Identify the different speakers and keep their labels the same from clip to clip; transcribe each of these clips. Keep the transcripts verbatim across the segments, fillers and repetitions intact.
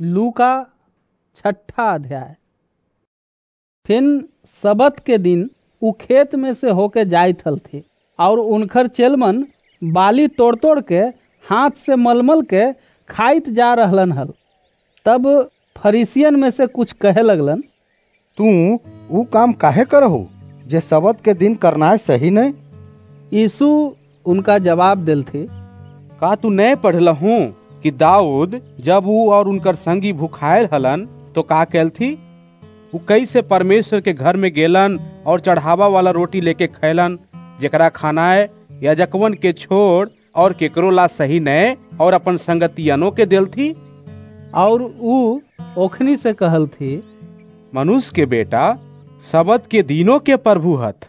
Speaker 1: लूका छठा अध्याय। फिर सबत के दिन उ खेत में से होके जाइत हल थे और उनकर चेलमन बाली तोड़ तोड़ के हाथ से मलमल के खाइत जा रहलन हल। तब फरीसियन में से कुछ कहे लगलन,
Speaker 2: तू उ काम काहे करहु जे सबत के दिन करना सही नहीं?
Speaker 1: यीशु उनका जवाब दिल थे,
Speaker 3: का तू नहीं पढ़ला हूँ कि दाऊद जब वो और उनकर संगी भूखायल हलन तो का कैल थी? वो कैसे परमेश्वर के घर में गेलन और चढ़ावा वाला रोटी लेके खैलन, जेकरा खानाए याजकवन के छोड़ और केकरो ला सही नहीं और अपन संगतियनों के दिल थी।
Speaker 1: और उ ओखनी से कहल थी,
Speaker 3: मनुष्य के बेटा सबत के दिनों के प्रभु हथ।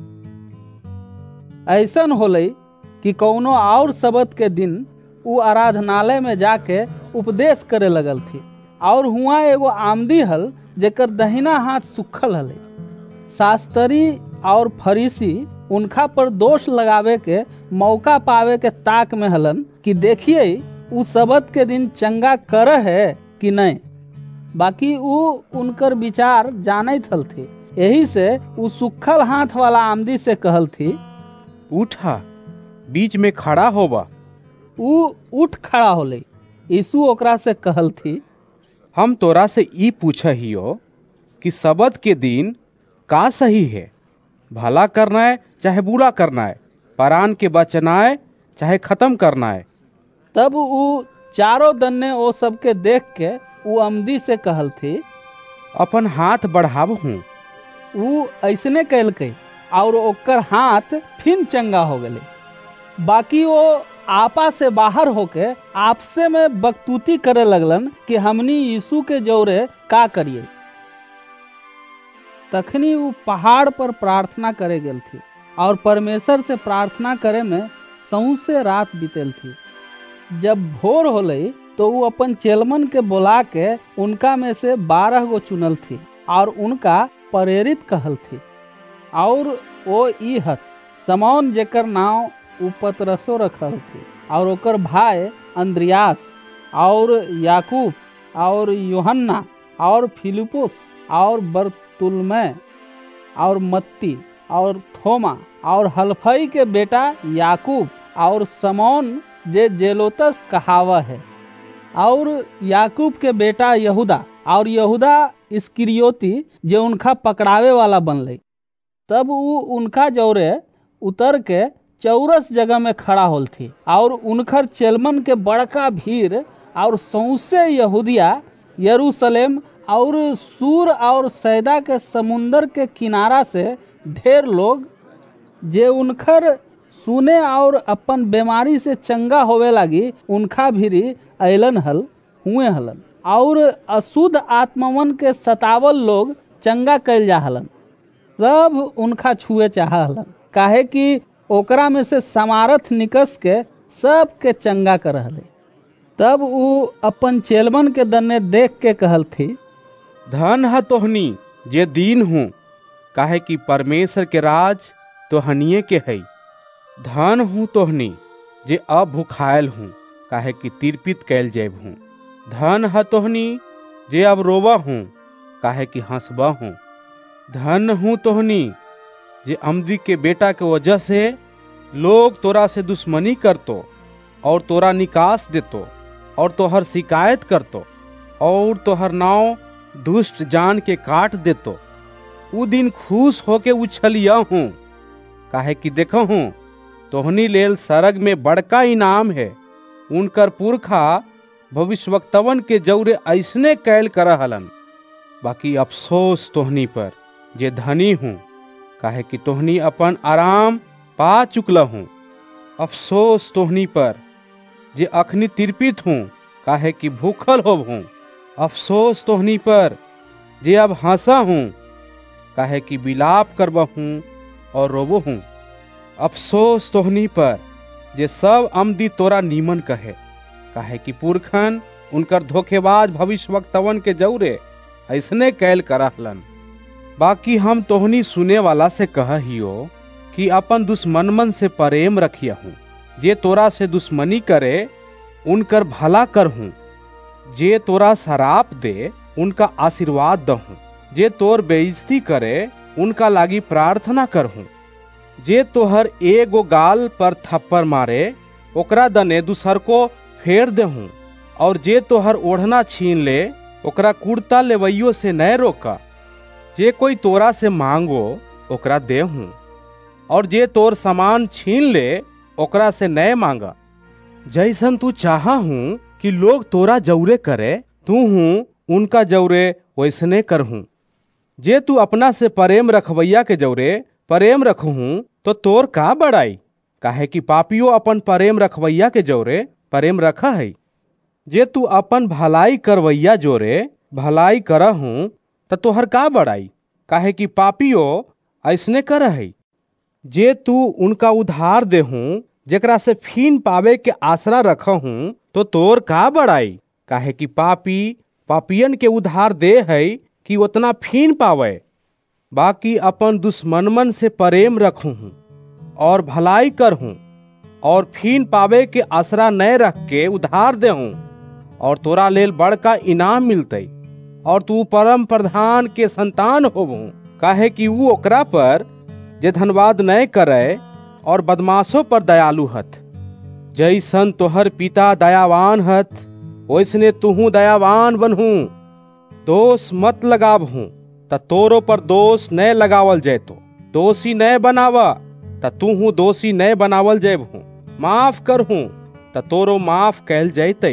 Speaker 1: ऐसन होले कि कौनो और सबत के दिन उ आराधनालय में जाके उपदेश करे लगल थी और हुआ एगो आमदी हल जेकर दहिना हाथ सुखल हले। शास्त्री और फरीसी उनका पर दोष लगावे के मौका पावे के ताक में हलन कि देखिए उ सबत के दिन चंगा कर है कि नहीं। बाकी उ उनकर विचार जानत हल थे, यही से उ सुखल हाथ वाला आमदी से कहल थी,
Speaker 3: उठा बीच में खड़ा होबा।
Speaker 1: उ उठ खड़ा होले। यीशु ओकरा से कहल थी,
Speaker 3: हम तोरा से ई पूछ हियो कि सबत के दिन का सही है, भला करना है चाहे बुरा करना है, परान के बचना है चाहे खत्म करना है।
Speaker 1: तब उ चारों दन्ने ओ सबके देख के उ अमदी से कहल थी,
Speaker 3: अपन हाथ बढ़ाव हूँ।
Speaker 1: उ ऐसने कैलके और ओकर हाथ फिर चंगा हो गले। बाकी वो आपा से बाहर होके आपसे में बकतूती करे लगलन कि हमनी यीशु के जौरे का करिए। तखनी वो पहाड़ पर प्रार्थना करे गेल थी और परमेश्वर से प्रार्थना करे में सौंसे रात बीतेल थी। जब भोर होले तो वो अपन चेलमन के बुला के उनका में से बारह गो चुनल थी और उनका प्रेरित कहल थी। और वो ई हत समौन जेकर नाम उ पतरसो रखल थे और ओकर भाई अंद्रियास और याकूब और यूहन्ना और फिलिपुस और बरतुल्मै और मत्ती और थोमा और हलफई के बेटा याकूब और समौन जे जेलोतस कहावा है और याकूब के बेटा यहूदा और यहूदा इस्करियोती जे उनका पकड़ावे वाला बनले। तब उ उनका जौरे उतर के चौरस जगह में खड़ा होल थी और उनकर चेलमन के बड़का भीड़ और सौंसे यहूदिया यरूशलेम और सूर और सैदा के समुंदर के किनारा से ढेर लोग जे उनकर सुने और अपन बीमारी से चंगा होवे लगी उनका भीरी अलन हल हुए हलन और अशुद्ध आत्मवन के सतावल लोग चंगा कैल जा हलन। सब उनका छुए चाह हलन काहे कि ओकरा में से समारथ निकस के सब के चंगा कर हले। तब उ अपन चेलमन के दन्ने देख के कहल थी,
Speaker 3: धन है तोहनी जे दीन हूँ, काहे कि परमेश्वर के राज तोहनिये के है। धन हूँ तोहनी जे अब भूखायल हूँ, काहे कि तिरपित कैल जेब हूँ। धन है तोहनी जे अब रोवा हूँ, काहे कि हंसबा हूँ। धन हूँ तोहनी जे अमदी के बेटा के वजह से लोग तोरा से दुश्मनी करतो और तोरा निकास देतो और तोहर शिकायत करतो और तोहर नाव दुष्ट जान के काट देतो। उ दिन खुश होके उछलिया हूँ, काहे कि देखो हूँ तोहनी लेल सरग में बड़का इनाम है। उनकर पुरखा भविष्यवक्तवन के जौरे ऐसने कैल कर हलन। बाकी अफसोस तोहनी पर जे धनी हूँ, काहे कि तोहनी अपन आराम पा चुकला हूँ। अफसोस तोहनी पर जे अखनी तिरपित हूँ, काहे कि भूखल होब हूँ। अफसोस तोहनी पर जे अब हंसा हूँ, काहे कि विलाप करबा हूँ और रोबो हूँ। अफसोस तोहनी पर जे सब अमदी तोरा नीमन कहे, काहे कि पुरखन उनकर धोखेबाज भविष्यवक्तवन के जौरे ऐसने कैल करहलन। बाकी हम तोहनी सुने वाला से कहियो कि अपन दुश्मनमन से प्रेम रखिया हूँ। जे तोरा से दुश्मनी करे उनकर भला कर हूँ जे तोरा शराप दे उनका आशीर्वाद दहूं, जे तोर बेइज्जती करे उनका लागी प्रार्थना करहूं। जे तोहर एगो गाल पर थप्पड़ मारे ओकरा दने दूसर को फेर देहूं, और जे तोहर ओढ़ना छीन ले ओकरा कुर्ता लेवैयो से न रोका। जे कोई तोरा से मांगो ओकरा देहूं, और जे तोर सामान छीन ले ओकरा से न मांगा। जैसन तू चाहा हूं कि लोग तोरा जौरे करे, तू हूँ उनका जौरे वैसने करहूं। जे तू अपना से प्रेम रखवैया के जौरे प्रेम रखहूं तो तोर का बड़ाई, काहे कि पापियो अपन प्रेम रखवैया के जौरे प्रेम रखा है। जे तू अपन भलाई करवैया जोरे भलाई करहूं तो तोहर का बड़ाई, काहे कि पापियो ऐसने कर है। जे तू उनका उधार देहूं जेकरा से फीन पावे के आसरा रखहूं तो तोर का बड़ाई, काहे कि पापी पापियन के उधार दे है कि उतना फीन पावे। बाकी अपन दुश्मनमन से प्रेम रखूं और भलाई करहूं, और फीन पावे के आसरा न रख के उधार देहूं, और तोरा लेल बड़का इनाम मिलते, और तू परम प्रधान के संतान होबू, काहे कि वो ओकरा पर जे धन्यवाद न करे और बदमाशों पर दयालु हत। जैसन तोहर पिता दयावान हत वैसने तुहू दयावान बनहू। दोष मत लगाबहू त तोरो पर दोष न लगावल जैतो, दोषी न बनावा त तुहू दोषी न बनावल जैबहू। माफ करहू त तोरो माफ कैल जैतै,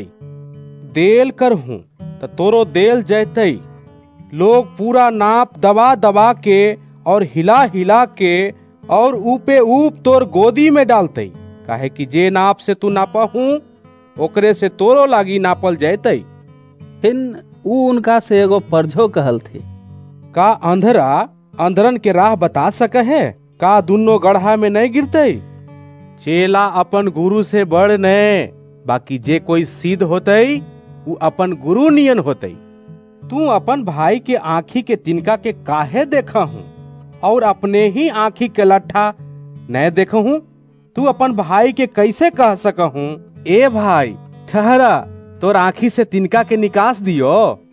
Speaker 3: देल करहू त तोरो देल जैतै। लोग पूरा नाप दबा दबा के और हिला हिला के और ऊपे ऊप तोर गोदी में डालते, काहे कि जे नाप से तू नापहू ओकरे से तोरो लागी नापल जैतै।
Speaker 1: फिर ऊ उनका से एगो परझो कहल थे,
Speaker 3: का अंधरा अंधरन के राह बता सके है? का दुनो गढ़ा में नहीं गिरते? चेला अपन गुरु से बड़ न, बाकी जे कोई सिद्ध होते वो अपन गुरु नियन होते। तू अपन भाई के आँखी के तिनका के काहे देखा हूँ और अपने ही आँखी के लट्ठा न देखहूं? तू अपन भाई के कैसे कह सकहूं, ए भाई ठहरा तोर आँखी से तिनका के निकास दियो।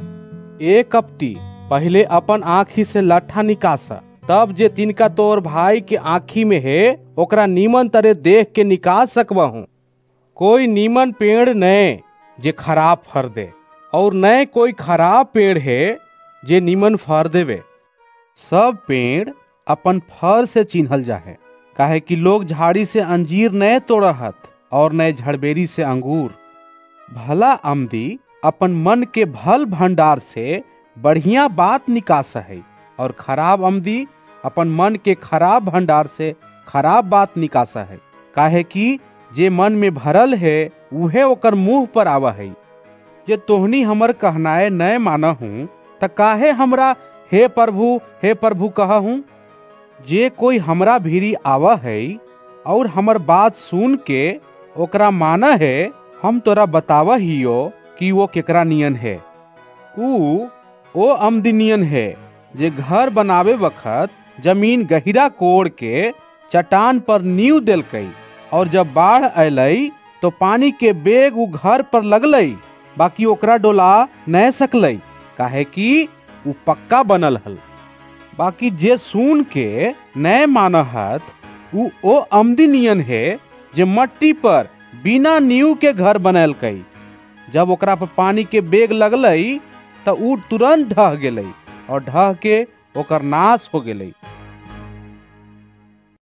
Speaker 3: ए कपटी, पहले अपन आँखी से लट्ठा निकासा, तब जे तिनका तोर भाई के आँखी में है ओकरा नीमन तरह देख के निकास सकबहूं। कोई नीमन पेड़ न जे खराब फर दे, और न कोई खराब पेड़ है जे नीमन फर देवे। सब पेड़ अपन फर से चिन्हल जाहे, काहे कि लोग झाड़ी से अंजीर न तोड़हत और न झड़बेरी से अंगूर। भला आमदी अपन मन के भल भंडार से बढ़िया बात निकास है, और खराब आमदी अपन मन के खराब भंडार से खराब बात निकास है। काहे कि जे मन में भरल है उहे ओकर मुंह पर आवा है। जे तोहनी हमर कहनाए न माना हूँ त काहे हमरा हे प्रभु हे प्रभु कहा हूँ? जे कोई हमरा भीरी आवा है और हमर बात सुन के ओकरा माना है, हम तोरा बतावा हियो कि वो केकरा नियन है। ऊ ओ आमदी नियन है जे घर बनावे वक्त जमीन गहिरा कोड़ के चट्टान पर नींव देलकई, और जब बाढ़ अयलई तो पानी के बेग उ घर पर लगलई, बाकी ओकरा डोला न सकलई, काहे कि उ पक्का बनल हल। बाकी जे सुन के न मानहत उ ओ आमदी नियन है जे मट्टी पर बिना नींव के घर बनल कई। जब ओकरा पर पानी के बेग लगलई त उ तुरंत ढह गेलई, और ढह के ओकर नाश हो गेलई।